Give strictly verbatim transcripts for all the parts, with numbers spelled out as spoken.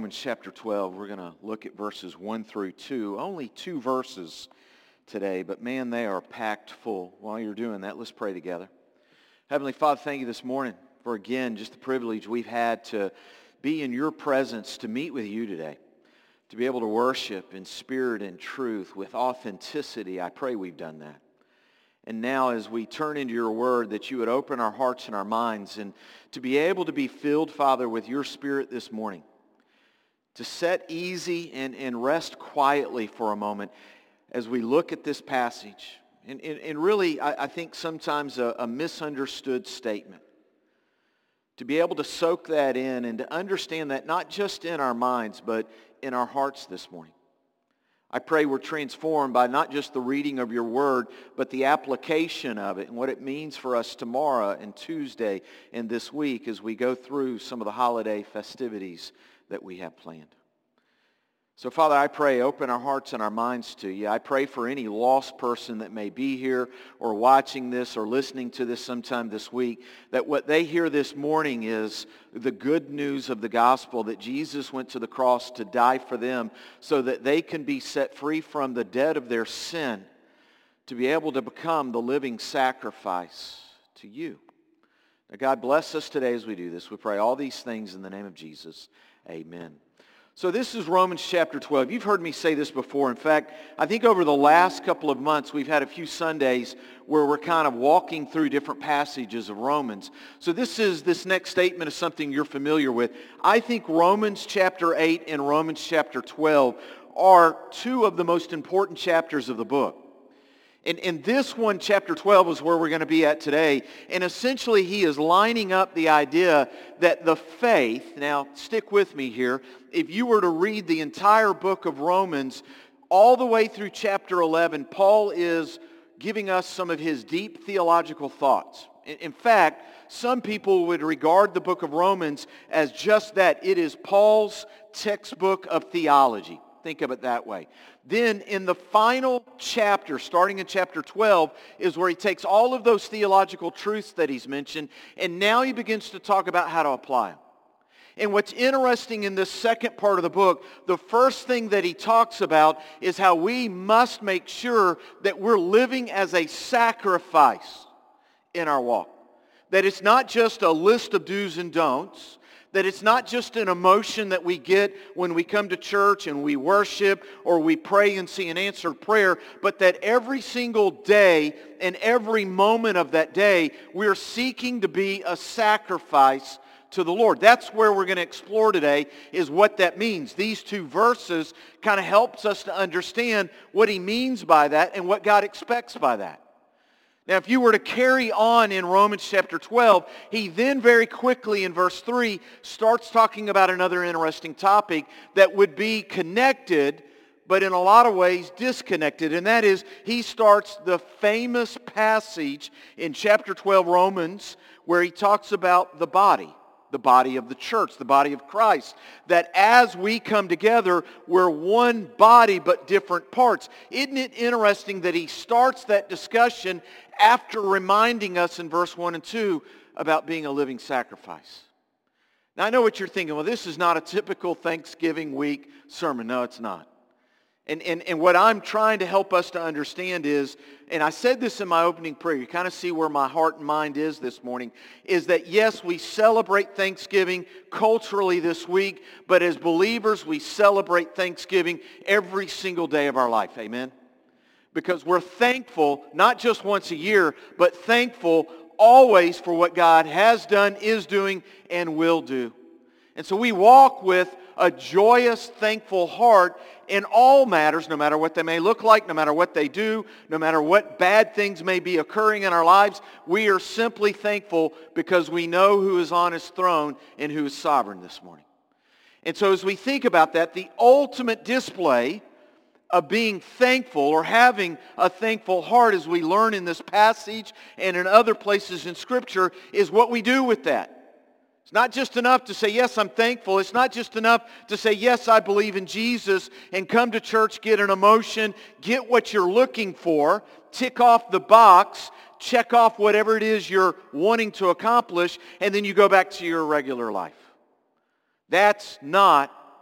Romans chapter twelve. We're going to look at verses one through two. Only two verses today, but man, they are packed full. While you're doing that, let's pray together. Heavenly Father, thank you this morning for, again, just the privilege we've had to be in your presence, to meet with you today, to be able to worship in spirit and truth with authenticity. I pray we've done that. And now as we turn into your word, that you would open our hearts and our minds, and to be able to be filled, Father, with your Spirit this morning, to set easy and, and rest quietly for a moment as we look at this passage. And, and, and really, I, I think sometimes a, a misunderstood statement. To be able to soak that in and to understand that not just in our minds, but in our hearts this morning. I pray we're transformed by not just the reading of your word, but the application of it and what it means for us tomorrow and Tuesday and this week as we go through some of the holiday festivities that we have planned. So, Father, I pray, open our hearts and our minds to you. I pray for any lost person that may be here or watching this or listening to this sometime this week, that what they hear this morning is the good news of the gospel, that Jesus went to the cross to die for them so that they can be set free from the debt of their sin, to be able to become the living sacrifice to you. Now, God, bless us today as we do this. We pray all these things in the name of Jesus. Amen. So this is Romans chapter twelve. You've heard me say this before. In fact, I think over the last couple of months, we've had a few Sundays where we're kind of walking through different passages of Romans. So this is, this next statement is something you're familiar with. I think Romans chapter eight and Romans chapter twelve are two of the most important chapters of the book. And, and this one, chapter twelve, is where we're going to be at today. And essentially, he is lining up the idea that the faith, now stick with me here, if you were to read the entire book of Romans, all the way through chapter eleven, Paul is giving us some of his deep theological thoughts. In, in fact, some people would regard the book of Romans as just that. It is Paul's textbook of theology. Think of it that way. Then in the final chapter, starting in chapter twelve, is where he takes all of those theological truths that he's mentioned, and now he begins to talk about how to apply them. And what's interesting in this second part of the book, the first thing that he talks about is how we must make sure that we're living as a sacrifice in our walk. That it's not just a list of do's and don'ts. That it's not just an emotion that we get when we come to church and we worship or we pray and see an answered prayer, but that every single day and every moment of that day, we're seeking to be a sacrifice to the Lord. That's where we're going to explore today, is what that means. These two verses kind of helps us to understand what he means by that and what God expects by that. Now, if you were to carry on in Romans chapter twelve, he then very quickly in verse three starts talking about another interesting topic that would be connected, but in a lot of ways disconnected. And that is, he starts the famous passage in chapter twelve, Romans, where he talks about the body. The body of the church, the body of Christ. That as we come together, we're one body but different parts. Isn't it interesting that he starts that discussion after reminding us in verse one and two about being a living sacrifice? Now I know what you're thinking. Well, this is not a typical Thanksgiving week sermon. No, it's not. And, and, and what I'm trying to help us to understand is, and I said this in my opening prayer, you kind of see where my heart and mind is this morning, is that yes, we celebrate Thanksgiving culturally this week, but as believers, we celebrate Thanksgiving every single day of our life. Amen? Because we're thankful, not just once a year, but thankful always for what God has done, is doing, and will do. And so we walk with a joyous, thankful heart in all matters, no matter what they may look like, no matter what they do, no matter what bad things may be occurring in our lives. We are simply thankful because we know who is on his throne and who is sovereign this morning. And so as we think about that, the ultimate display of being thankful or having a thankful heart, as we learn in this passage and in other places in Scripture, is what we do with that. It's not just enough to say, yes, I'm thankful. It's not just enough to say, yes, I believe in Jesus, and come to church, get an emotion, get what you're looking for, tick off the box, check off whatever it is you're wanting to accomplish, and then you go back to your regular life. That's not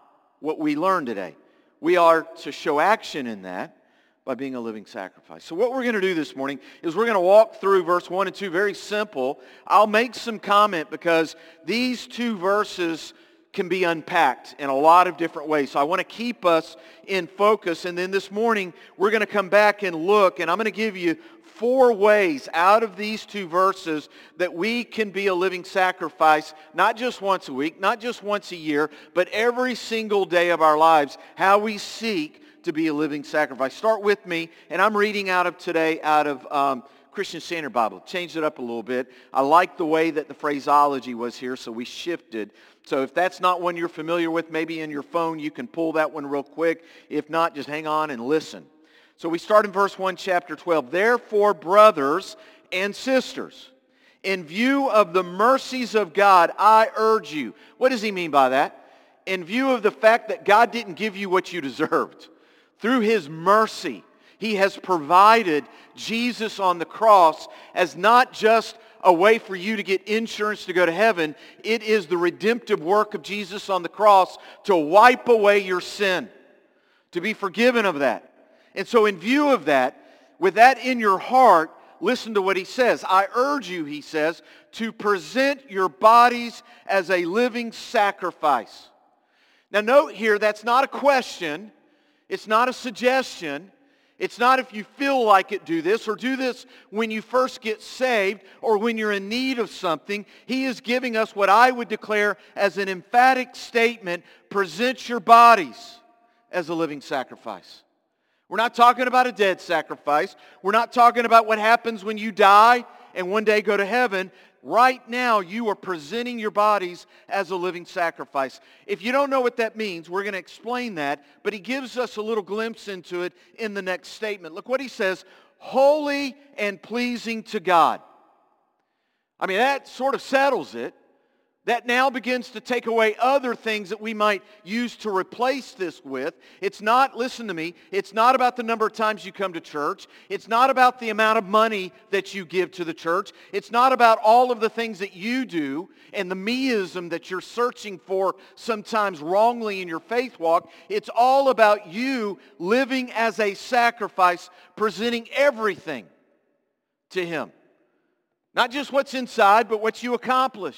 what we learned today. We are to show action in that by being a living sacrifice. So what we're going to do this morning is we're going to walk through verse one and two, very simple. I'll make some comment because these two verses can be unpacked in a lot of different ways. So I want to keep us in focus. And then this morning, we're going to come back and look, and I'm going to give you four ways out of these two verses that we can be a living sacrifice, not just once a week, not just once a year, but every single day of our lives, how we seek to be a living sacrifice. Start with me, and I'm reading out of today out of um, Christian Standard Bible. Changed it up a little bit. I like the way that the phraseology was here, so we shifted. So if that's not one you're familiar with, maybe in your phone you can pull that one real quick. If not, just hang on and listen. So we start in verse one, chapter twelve. Therefore, brothers and sisters, in view of the mercies of God, I urge you. What does he mean by that? In view of the fact that God didn't give you what you deserved. Through his mercy, he has provided Jesus on the cross as not just a way for you to get insurance to go to heaven. It is the redemptive work of Jesus on the cross to wipe away your sin, to be forgiven of that. And so in view of that, with that in your heart, listen to what he says. I urge you, he says, to present your bodies as a living sacrifice. Now note here, that's not a question. It's not a suggestion. It's not if you feel like it, do this, or do this when you first get saved or when you're in need of something. He is giving us what I would declare as an emphatic statement, present your bodies as a living sacrifice. We're not talking about a dead sacrifice. We're not talking about what happens when you die and one day go to heaven. Right now, you are presenting your bodies as a living sacrifice. If you don't know what that means, we're going to explain that, but he gives us a little glimpse into it in the next statement. Look what he says, holy and pleasing to God. I mean, that sort of settles it. That now begins to take away other things that we might use to replace this with. It's not, listen to me, it's not about the number of times you come to church. It's not about the amount of money that you give to the church. It's not about all of the things that you do and the meism that you're searching for sometimes wrongly in your faith walk. It's all about you living as a sacrifice, presenting everything to him. Not just what's inside, but what you accomplish.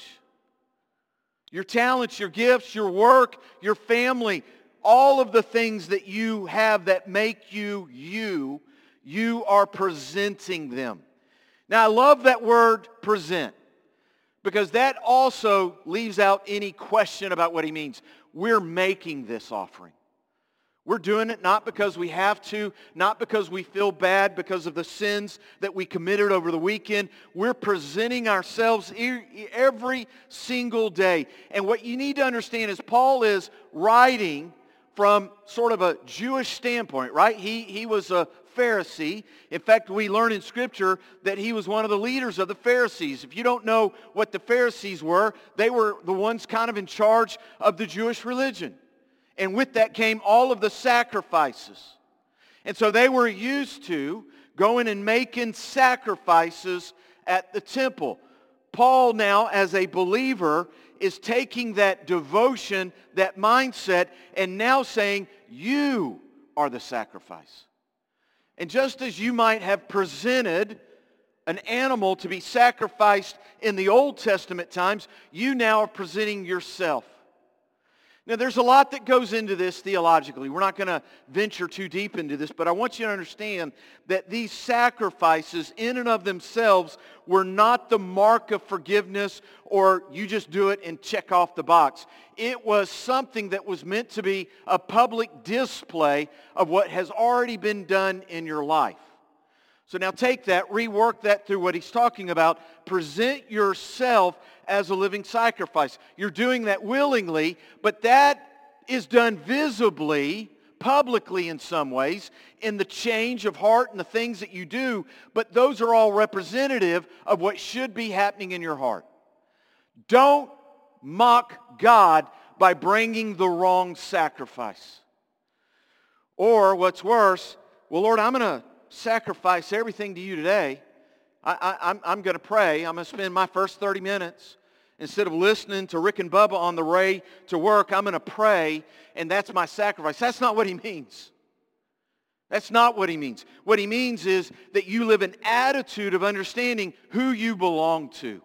Your talents, your gifts, your work, your family, all of the things that you have that make you you, you are presenting them. Now, I love that word present because that also leaves out any question about what he means. We're making this offering. We're doing it not because we have to, not because we feel bad because of the sins that we committed over the weekend. We're presenting ourselves every single day. And what you need to understand is Paul is writing from sort of a Jewish standpoint, right? He, he was a Pharisee. In fact, we learn in Scripture that he was one of the leaders of the Pharisees. If you don't know what the Pharisees were, they were the ones kind of in charge of the Jewish religion. And with that came all of the sacrifices. And so they were used to going and making sacrifices at the temple. Paul now, as a believer, is taking that devotion, that mindset, and now saying, you are the sacrifice. And just as you might have presented an animal to be sacrificed in the Old Testament times, you now are presenting yourself. Now, there's a lot that goes into this theologically. We're not going to venture too deep into this, but I want you to understand that these sacrifices in and of themselves were not the mark of forgiveness or you just do it and check off the box. It was something that was meant to be a public display of what has already been done in your life. So now take that, rework that through what he's talking about. Present yourself as a living sacrifice. You're doing that willingly, but that is done visibly, publicly in some ways, in the change of heart and the things that you do, but those are all representative of what should be happening in your heart. Don't mock God by bringing the wrong sacrifice. Or what's worse, well, Lord, I'm going to sacrifice everything to you today. I, I, I'm, I'm going to pray. I'm going to spend my first thirty minutes Instead of listening to Rick and Bubba on the way to work, I'm going to pray, and that's my sacrifice. That's not what he means. That's not what he means. What he means is that you live an attitude of understanding who you belong to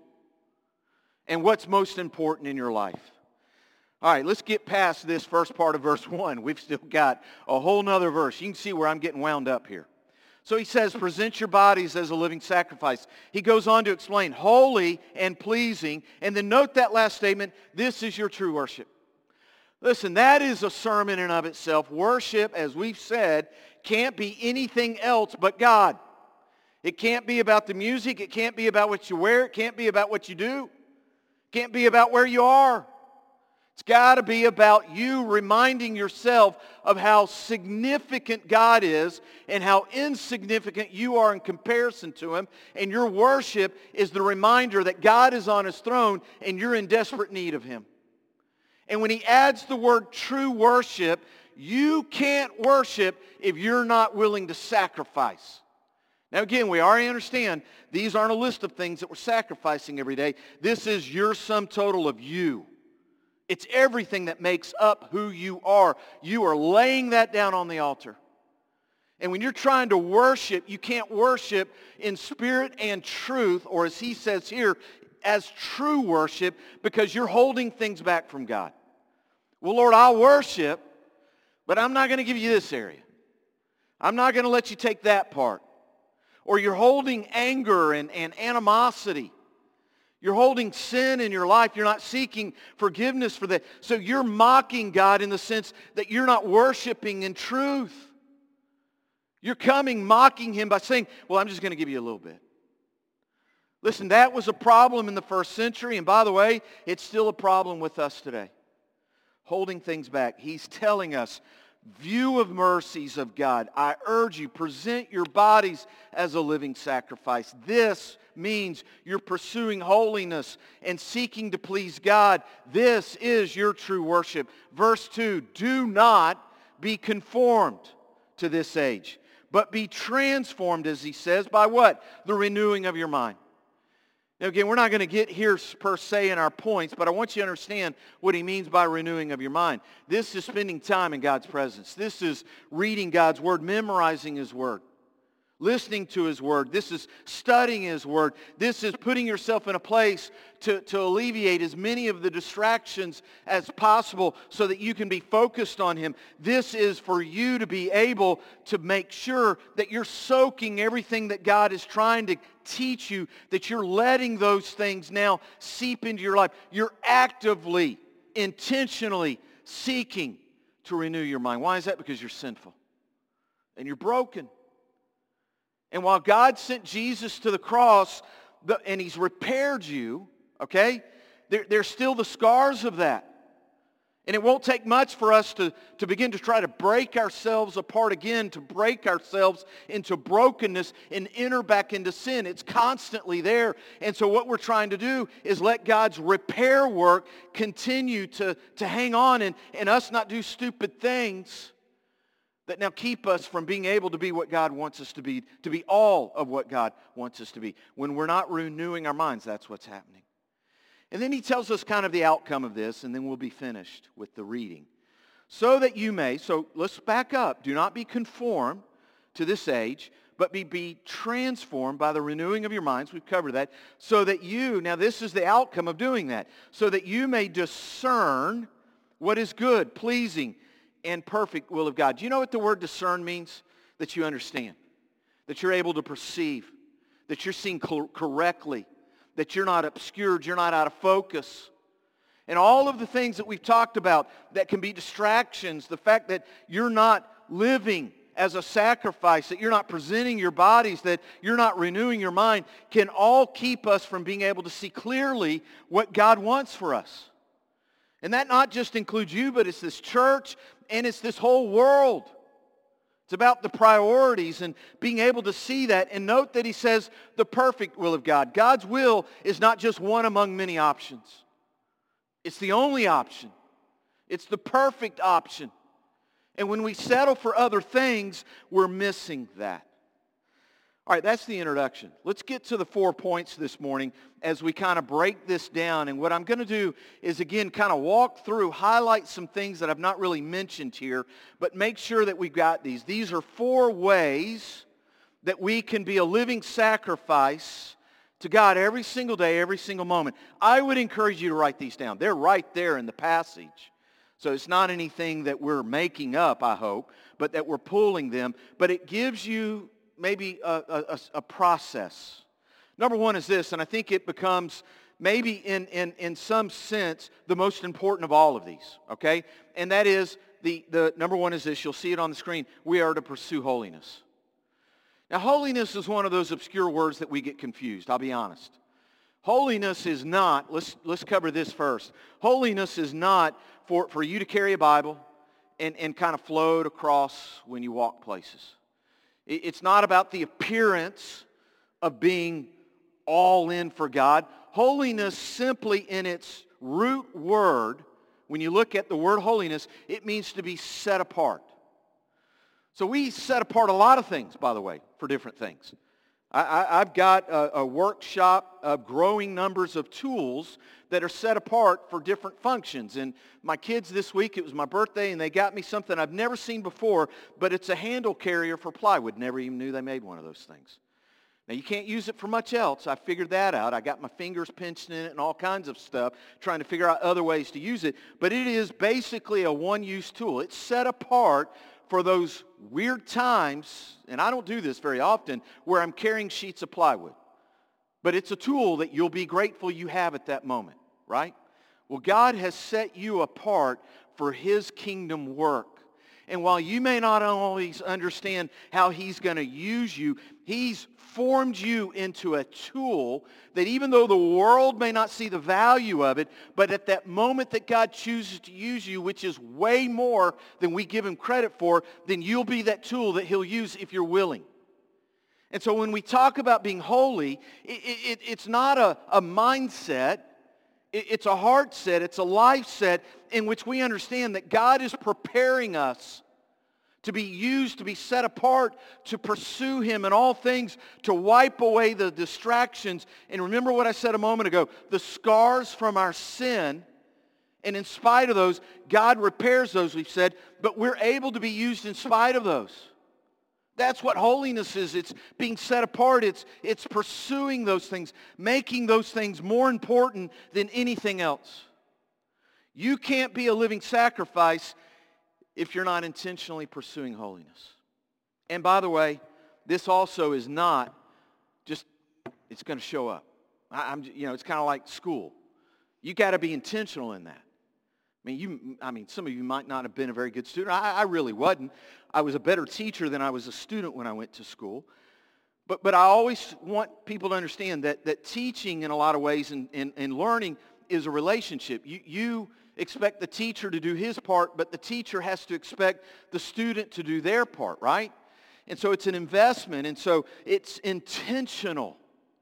and what's most important in your life. All right, let's get past this first part of verse one. We've still got a whole nother verse. You can see where I'm getting wound up here. So he says, present your bodies as a living sacrifice. He goes on to explain, holy and pleasing. And then note that last statement, this is your true worship. Listen, that is a sermon in and of itself. Worship, as we've said, can't be anything else but God. It can't be about the music. It can't be about what you wear. It can't be about what you do. It can't be about where you are. It's got to be about you reminding yourself of how significant God is and how insignificant you are in comparison to Him. And your worship is the reminder that God is on His throne and you're in desperate need of Him. And when He adds the word true worship, you can't worship if you're not willing to sacrifice. Now again, we already understand these aren't a list of things that we're sacrificing every day. This is your sum total of you. It's everything that makes up who you are. You are laying that down on the altar. And when you're trying to worship, you can't worship in spirit and truth, or as he says here, as true worship, because you're holding things back from God. Well, Lord, I'll worship, but I'm not going to give you this area. I'm not going to let you take that part. Or you're holding anger and, and animosity. You're holding sin in your life. You're not seeking forgiveness for that. So you're mocking God in the sense that you're not worshiping in truth. You're coming mocking Him by saying, well, I'm just going to give you a little bit. Listen, that was a problem in the first century. And by the way, it's still a problem with us today. Holding things back. He's telling us, view of mercies of God. I urge you, present your bodies as a living sacrifice. This means you're pursuing holiness and seeking to please God. This is your true worship. Verse two, do not be conformed to this age, but be transformed, as he says, by what? The renewing of your mind. Now again, we're not going to get here per se in our points, but I want you to understand what he means by renewing of your mind. This is spending time in God's presence. This is reading God's Word, memorizing His Word, listening to His Word. This is studying His Word. This is putting yourself in a place to, to alleviate as many of the distractions as possible so that you can be focused on Him. This is for you to be able to make sure that you're soaking everything that God is trying to teach you, that you're letting those things now seep into your life. You're actively, intentionally seeking to renew your mind. Why is that? Because you're sinful and you're broken. And while God sent Jesus to the cross the, and He's repaired you, okay, there, there's still the scars of that. And it won't take much for us to, to begin to try to break ourselves apart again, to break ourselves into brokenness and enter back into sin. It's constantly there. And so what we're trying to do is let God's repair work continue to, to hang on and, and us not do stupid things that now keep us from being able to be what God wants us to be, to be all of what God wants us to be. When we're not renewing our minds, that's what's happening. And then he tells us kind of the outcome of this, and then we'll be finished with the reading. So that you may, so let's back up. Do not be conformed to this age, but be, be transformed by the renewing of your minds. We've covered that. So that you, now this is the outcome of doing that, so that you may discern what is good, pleasing, and perfect will of God. Do you know what the word discern means? That you understand, that you're able to perceive, that you're seeing cor- correctly, that you're not obscured, you're not out of focus. And all of the things that we've talked about that can be distractions, the fact that you're not living as a sacrifice, that you're not presenting your bodies, that you're not renewing your mind, can all keep us from being able to see clearly what God wants for us. And that not just includes you, but it's this church and it's this whole world. It's about the priorities and being able to see that. And note that he says the perfect will of God. God's will is not just one among many options. It's the only option. It's the perfect option. And when we settle for other things, we're missing that. All right, that's the introduction. Let's get to the four points this morning as we kind of break this down. And what I'm going to do is, again, kind of walk through, highlight some things that I've not really mentioned here, but make sure that we've got these. These are four ways that we can be a living sacrifice to God every single day, every single moment. I would encourage you to write these down. They're right there in the passage. So it's not anything that we're making up, I hope, but that we're pulling them. But it gives you maybe a, a, a process. Number one is this, and I think it becomes maybe in, in, in some sense the most important of all of these, okay? And that is, the, the number one is this, you'll see it on the screen, we are to pursue holiness. Now, holiness is one of those obscure words that we get confused, I'll be honest. Holiness is not, let's, let's cover this first. Holiness is not for, for you to carry a Bible and, and kind of float across when you walk places. It's not about the appearance of being all in for God. Holiness simply in its root word, when you look at the word holiness, it means to be set apart. So we set apart a lot of things, by the way, for different things. I, I, I've got a, a workshop of growing numbers of tools that are set apart for different functions. And my kids this week, it was my birthday, and they got me something I've never seen before, but it's a handle carrier for plywood. Never even knew they made one of those things. Now, you can't use it for much else. I figured that out. I got my fingers pinched in it and all kinds of stuff, trying to figure out other ways to use it. But it is basically a one-use tool. It's set apart for those weird times, and I don't do this very often, where I'm carrying sheets of plywood. But it's a tool that you'll be grateful you have at that moment, right? Well, God has set you apart for His kingdom work. And while you may not always understand how He's going to use you, He's formed you into a tool that even though the world may not see the value of it, but at that moment that God chooses to use you, which is way more than we give Him credit for, then you'll be that tool that He'll use if you're willing. And so when we talk about being holy, it, it, it's not a, a mindset. It, it's a heart set. It's a life set in which we understand that God is preparing us to be used, to be set apart, to pursue Him in all things, to wipe away the distractions. And remember what I said a moment ago, the scars from our sin, and in spite of those, God repairs those, we've said, but we're able to be used in spite of those. That's what holiness is. It's being set apart. It's, it's pursuing those things, making those things more important than anything else. You can't be a living sacrifice if you're not intentionally pursuing holiness. And by the way, this also is not just, it's going to show up. I, I'm, you know, it's kind of like school. You got to be intentional in that. I mean, you, I mean, some of you might not have been a very good student. I, I really wasn't. I was a better teacher than I was a student when I went to school. But, but I always want people to understand that, that teaching in a lot of ways and, and, and learning is a relationship. You, you expect the teacher to do his part, but the teacher has to expect the student to do their part, right? And so it's an investment, and so it's intentional.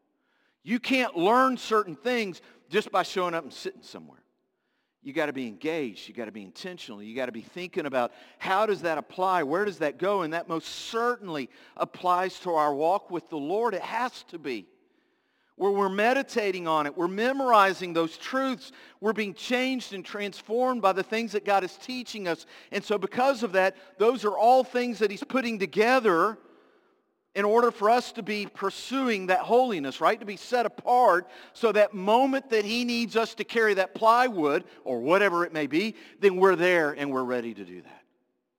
You can't learn certain things just by showing up and sitting somewhere. You got to be engaged. You got to be intentional. You got to be thinking about how does that apply? Where does that go? And that most certainly applies to our walk with the Lord. It has to be. Where we're meditating on it. We're memorizing those truths. We're being changed and transformed by the things that God is teaching us. And so because of that, those are all things that He's putting together in order for us to be pursuing that holiness, right? To be set apart so that moment that He needs us to carry that plywood or whatever it may be, then we're there and we're ready to do that.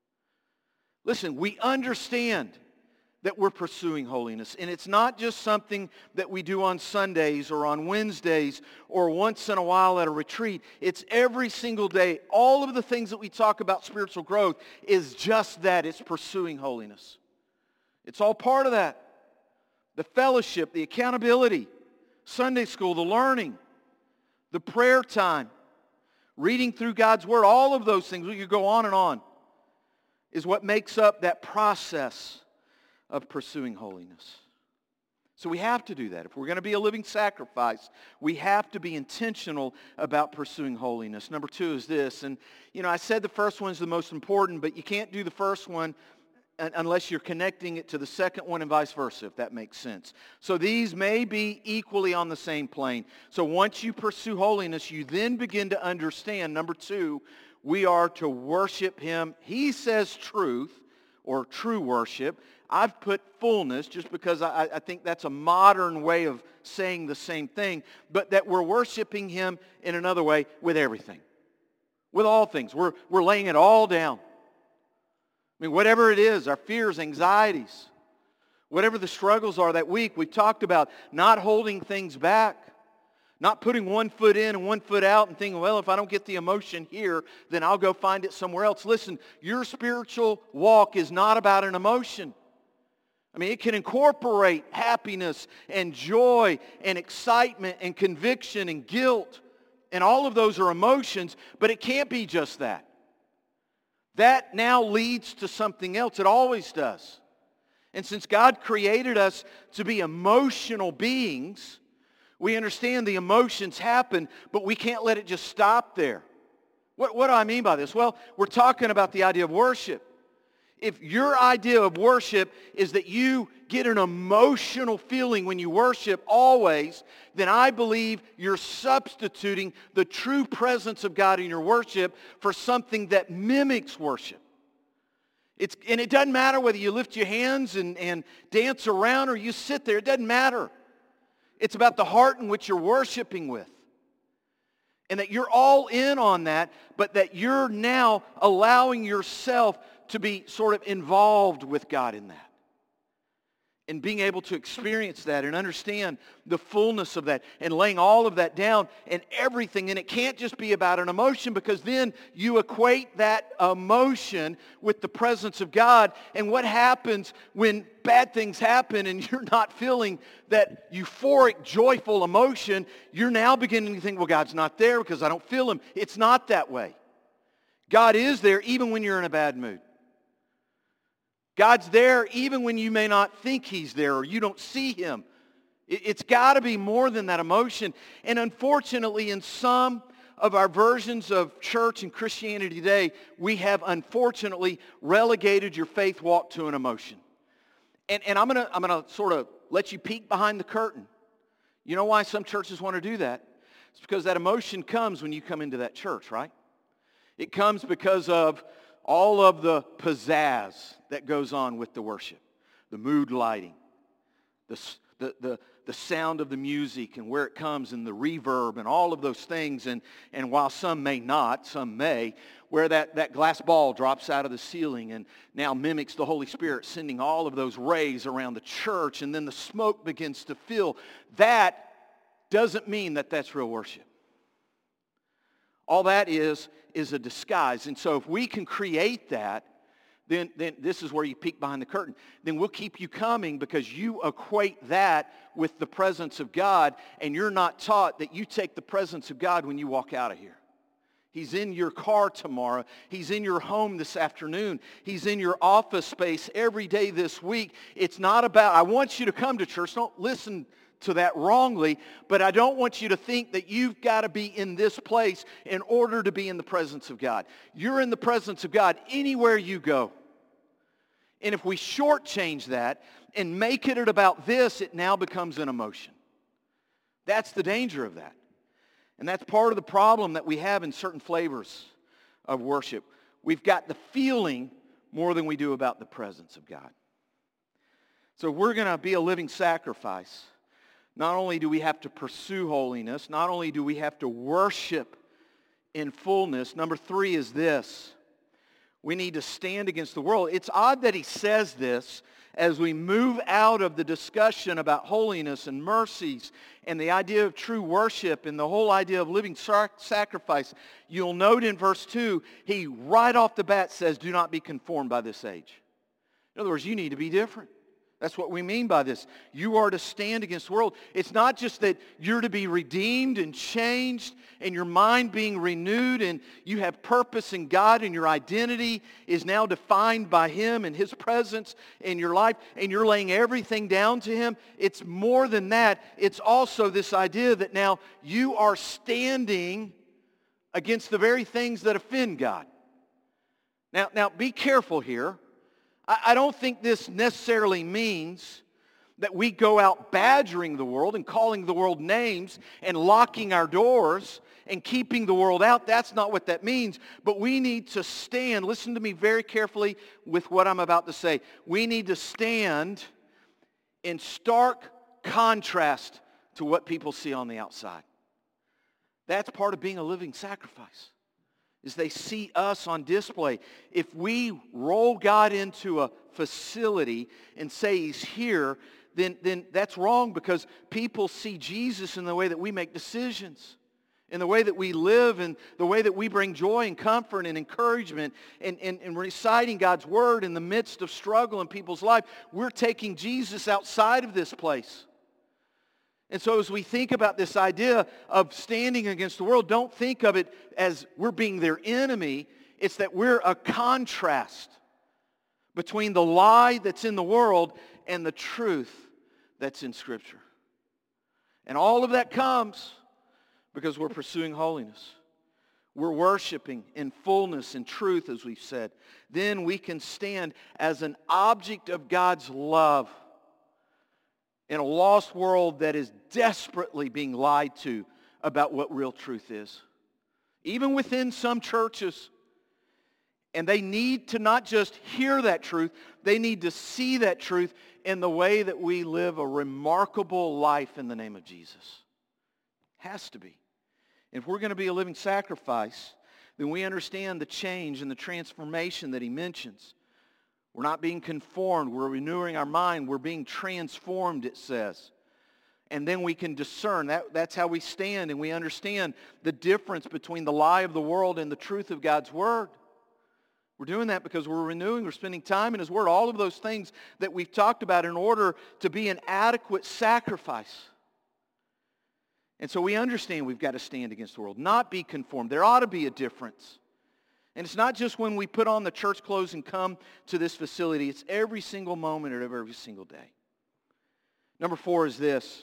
Listen, we understand that we're pursuing holiness. And it's not just something that we do on Sundays or on Wednesdays or once in a while at a retreat. It's every single day. All of the things that we talk about spiritual growth is just that. It's pursuing holiness. It's all part of that. The fellowship, the accountability, Sunday school, the learning, the prayer time, reading through God's Word, all of those things, we could go on and on, is what makes up that process of pursuing holiness. So we have to do that. If we're going to be a living sacrifice, we have to be intentional about pursuing holiness. Number two is this, and you know, I said the first one's the most important, but you can't do the first one un- unless you're connecting it to the second one and vice versa, if that makes sense. So these may be equally on the same plane. So once you pursue holiness, you then begin to understand, number two, we are to worship him. He says truth or true worship. I've put fullness just because I, I think that's a modern way of saying the same thing, but that we're worshiping him in another way with everything, with all things. We're, we're laying it all down. I mean, whatever it is, our fears, anxieties, whatever the struggles are that week, we talked about not holding things back, not putting one foot in and one foot out and thinking, well, if I don't get the emotion here, then I'll go find it somewhere else. Listen, your spiritual walk is not about an emotion. I mean, it can incorporate happiness and joy and excitement and conviction and guilt. And all of those are emotions, but it can't be just that. That now leads to something else. It always does. And since God created us to be emotional beings, we understand the emotions happen, but we can't let it just stop there. What, what do I mean by this? Well, we're talking about the idea of worship. If your idea of worship is that you get an emotional feeling when you worship always, then I believe you're substituting the true presence of God in your worship for something that mimics worship. It's, and it doesn't matter whether you lift your hands and, and dance around or you sit there. It doesn't matter. It's about the heart in which you're worshiping with. And that you're all in on that, but that you're now allowing yourself to be sort of involved with God in that. And being able to experience that and understand the fullness of that and laying all of that down and everything. And it can't just be about an emotion, because then you equate that emotion with the presence of God. And what happens when bad things happen and you're not feeling that euphoric, joyful emotion? You're now beginning to think, well, God's not there because I don't feel him. It's not that way. God is there even when you're in a bad mood. God's there even when you may not think he's there or you don't see him. It's got to be more than that emotion. And unfortunately, in some of our versions of church and Christianity today, we have unfortunately relegated your faith walk to an emotion. And, and I'm going to I'm going to sort of let you peek behind the curtain. You know why some churches want to do that? It's because that emotion comes when you come into that church, right? It comes because of all of the pizzazz that goes on with the worship, the mood lighting, the, the, the, the sound of the music and where it comes and the reverb and all of those things. And, and while some may not, some may, where that, that glass ball drops out of the ceiling and now mimics the Holy Spirit sending all of those rays around the church, and then the smoke begins to fill. That doesn't mean that that's real worship. All that is is a disguise. And so if we can create that, then, then this is where you peek behind the curtain. Then we'll keep you coming because you equate that with the presence of God, and you're not taught that you take the presence of God when you walk out of here. He's in your car tomorrow. He's in your home this afternoon. He's in your office space every day this week. It's not about, I want you to come to church. Don't listen to that wrongly, but I don't want you to think that you've got to be in this place in order to be in the presence of God. You're in the presence of God anywhere you go. And if we shortchange that and make it about this, it now becomes an emotion. That's the danger of that. And that's part of the problem that we have in certain flavors of worship. We've got the feeling more than we do about the presence of God. So we're going to be a living sacrifice. Not only do we have to pursue holiness, not only do we have to worship in fullness, number three is this. We need to stand against the world. It's odd that he says this as we move out of the discussion about holiness and mercies and the idea of true worship and the whole idea of living sacrifice. You'll note in verse two, he right off the bat says, do not be conformed by this age. In other words, you need to be different. That's what we mean by this. You are to stand against the world. It's not just that you're to be redeemed and changed and your mind being renewed and you have purpose in God and your identity is now defined by him and his presence in your life and you're laying everything down to him. It's more than that. It's also this idea that now you are standing against the very things that offend God. Now, now be careful here. I, I don't think this necessarily means that we go out badgering the world and calling the world names and locking our doors and keeping the world out. That's not what that means. But we need to stand. Listen to me very carefully with what I'm about to say. We need to stand in stark contrast to what people see on the outside. That's part of being a living sacrifice, is they see us on display. If we roll God into a facility and say he's here, then, then that's wrong, because people see Jesus in the way that we make decisions, in the way that we live, and the way that we bring joy and comfort and encouragement, and, and, and reciting God's word in the midst of struggle in people's life. We're taking Jesus outside of this place. And so as we think about this idea of standing against the world, don't think of it as we're being their enemy. It's that we're a contrast between the lie that's in the world and the truth that's in Scripture. And all of that comes because we're pursuing holiness. We're worshiping in fullness and truth, as we've said. Then we can stand as an object of God's love in a lost world that is desperately being lied to about what real truth is. Even within some churches. And they need to not just hear that truth, they need to see that truth in the way that we live a remarkable life in the name of Jesus. Has to be. If we're going to be a living sacrifice, then we understand the change and the transformation that he mentions. We're not being conformed. We're renewing our mind. We're being transformed, it says. And then we can discern. That, that's how we stand, and we understand the difference between the lie of the world and the truth of God's word. We're doing that because we're renewing, we're spending time in his word, all of those things that we've talked about in order to be an adequate sacrifice. And so we understand we've got to stand against the world, not be conformed. There ought to be a difference. And it's not just when we put on the church clothes and come to this facility. It's every single moment of every single day. Number four is this.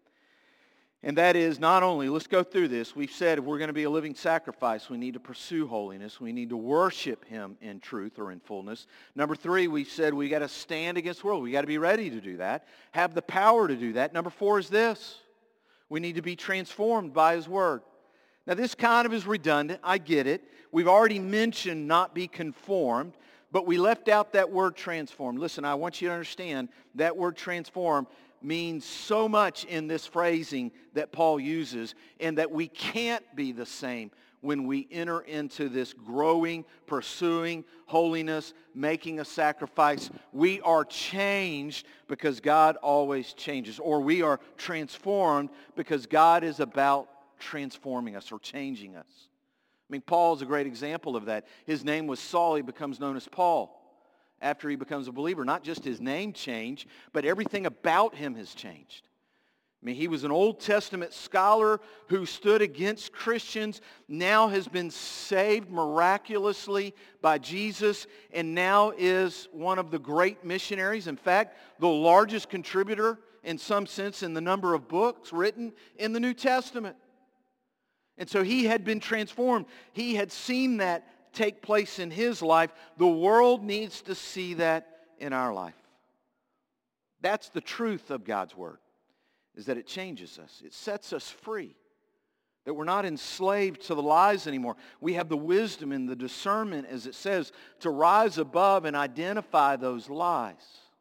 And that is not only, let's go through this. We've said if we're going to be a living sacrifice, we need to pursue holiness. We need to worship him in truth or in fullness. Number three, we've said we've got to stand against the world. We've got to be ready to do that. Have the power to do that. Number four is this. We need to be transformed by his word. Now this kind of is redundant. I get it. We've already mentioned not be conformed, but we left out that word transformed. Listen, I want you to understand that word transform means so much in this phrasing that Paul uses, and that we can't be the same when we enter into this growing, pursuing holiness, making a sacrifice. We are changed because God always changes, or we are transformed because God is about transforming us or changing us. I mean, Paul is a great example of that. His name was Saul. He becomes known as Paul after he becomes a believer. Not just his name changed, but everything about him has changed. I mean, he was an Old Testament scholar who stood against Christians, now has been saved miraculously by Jesus, and now is one of the great missionaries. In fact, the largest contributor in some sense in the number of books written in the New Testament. And so he had been transformed. He had seen that take place in his life. The world needs to see that in our life. That's the truth of God's word, is that it changes us. It sets us free. That we're not enslaved to the lies anymore. We have the wisdom and the discernment, as it says, to rise above and identify those lies.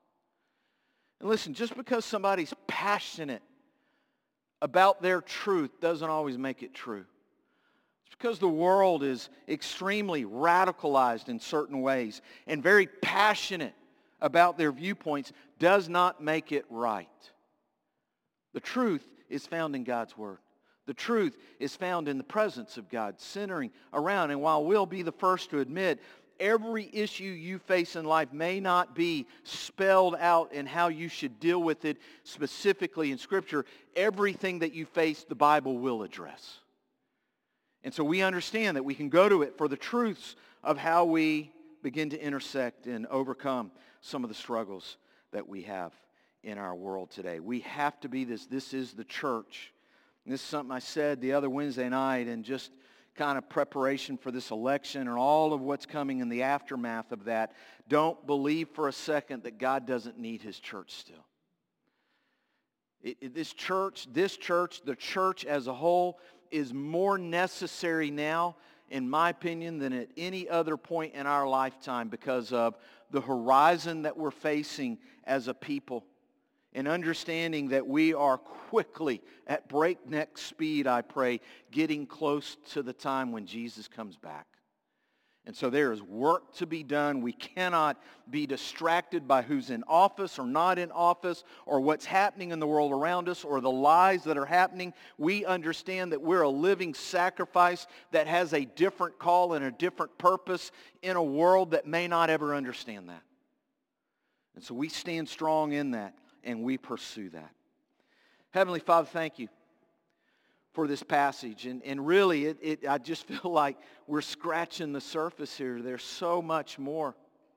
And listen, just because somebody's passionate about their truth doesn't always make it true. It's because the world is extremely radicalized in certain ways and very passionate about their viewpoints does not make it right. The truth is found in God's word. The truth is found in the presence of God, centering around. And while we'll be the first to admit, every issue you face in life may not be spelled out in how you should deal with it specifically in Scripture. Everything that you face, the Bible will address. And so we understand that we can go to it for the truths of how we begin to intersect and overcome some of the struggles that we have in our world today. We have to be this. This is the church. And this is something I said the other Wednesday night and just kind of preparation for this election and all of what's coming in the aftermath of that, don't believe for a second that God doesn't need his church still. It, it, this church, this church, the church as a whole is more necessary now, in my opinion, than at any other point in our lifetime because of the horizon that we're facing as a people. And understanding that we are quickly, at breakneck speed, I pray, getting close to the time when Jesus comes back. And so there is work to be done. We cannot be distracted by who's in office or not in office or what's happening in the world around us or the lies that are happening. We understand that we're a living sacrifice that has a different call and a different purpose in a world that may not ever understand that. And so we stand strong in that. And we pursue that. Heavenly Father, thank you for this passage. And, and really, it, it, I just feel like we're scratching the surface here. There's so much more.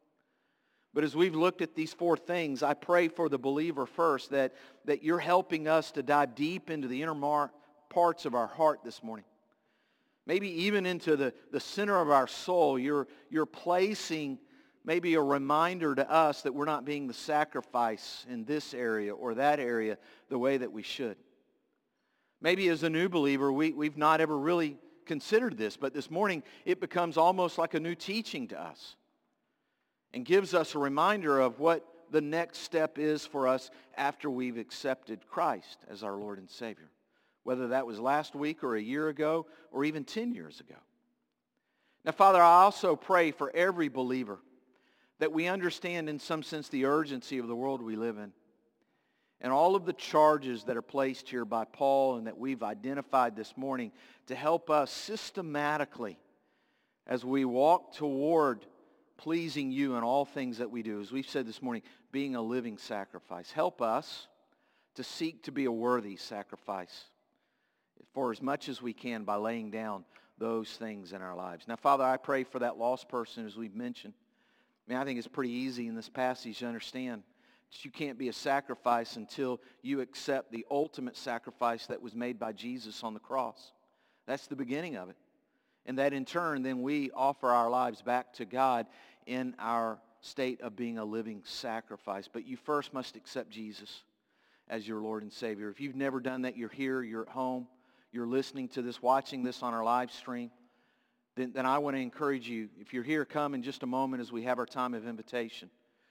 But as we've looked at these four things, I pray for the believer first that, that you're helping us to dive deep into the inner mar- parts of our heart this morning. Maybe even into the, the center of our soul. You're, you're placing maybe a reminder to us that we're not being the sacrifice in this area or that area the way that we should. Maybe as a new believer, we, we've not ever really considered this, but this morning it becomes almost like a new teaching to us and gives us a reminder of what the next step is for us after we've accepted Christ as our Lord and Savior, whether that was last week or a year ago or even ten years ago. Now, Father, I also pray for every believer that we understand in some sense the urgency of the world we live in. And all of the charges that are placed here by Paul and that we've identified this morning to help us systematically as we walk toward pleasing you in all things that we do. As we've said this morning, being a living sacrifice. Help us to seek to be a worthy sacrifice for as much as we can by laying down those things in our lives. Now, Father, I pray for that lost person as we've mentioned. I mean, I think it's pretty easy in this passage to understand that you can't be a sacrifice until you accept the ultimate sacrifice that was made by Jesus on the cross. That's the beginning of it. And that in turn, then we offer our lives back to God in our state of being a living sacrifice. But you first must accept Jesus as your Lord and Savior. If you've never done that, you're here, you're at home, you're listening to this, watching this on our live stream. Then, then I want to encourage you, if you're here, come in just a moment as we have our time of invitation.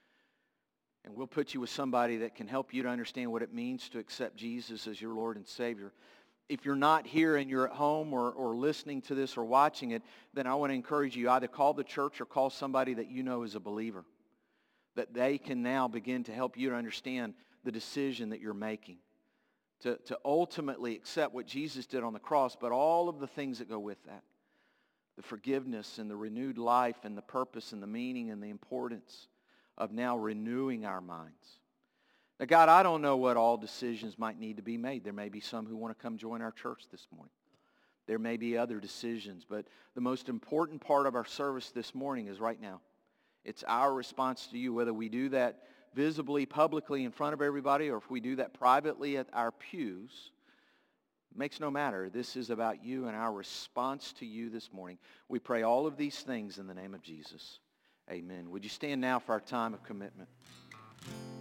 And we'll put you with somebody that can help you to understand what it means to accept Jesus as your Lord and Savior. If you're not here and you're at home or, or listening to this or watching it, then I want to encourage you, either call the church or call somebody that you know is a believer, that they can now begin to help you to understand the decision that you're making, to, to ultimately accept what Jesus did on the cross, but all of the things that go with that. The forgiveness and the renewed life and the purpose and the meaning and the importance of now renewing our minds. Now, God, I don't know what all decisions might need to be made. There may be some who want to come join our church this morning. There may be other decisions, but the most important part of our service this morning is right now. It's our response to you, whether we do that visibly, publicly in front of everybody, or if we do that privately at our pews. Makes no matter. This is about you and our response to you this morning. We pray all of these things in the name of Jesus. Amen. Would you stand now for our time of commitment?